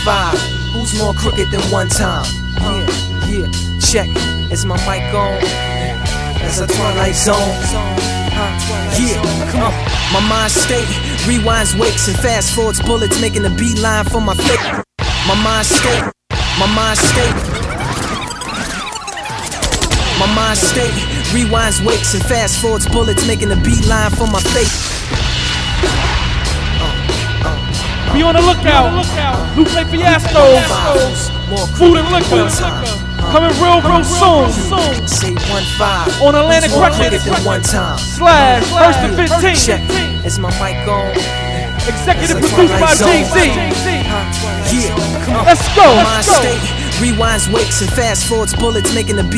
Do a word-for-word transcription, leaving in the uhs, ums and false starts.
five. Who's more crooked than one time? Yeah, yeah, check. Is my mic on? That's a Twilight Zone. Yeah, come on. My mind state rewinds, wakes, and fast forwards bullets, making a beeline for my fate. My mind state, my mind state. My mind state rewinds, wakes, and fast forwards bullets, making a beeline for my fate. Be on the lookout. Lupe Fiasco. Food and liquor. Coming real, real soon. Say one five On Atlantic Records. one time. Slash First and fifteen. Check. Is my mic on? Executive produced by Jay-Z. Yeah, come on. Let's go. My mind state rewinds, wakes, and fast forwards bullets, making a beat.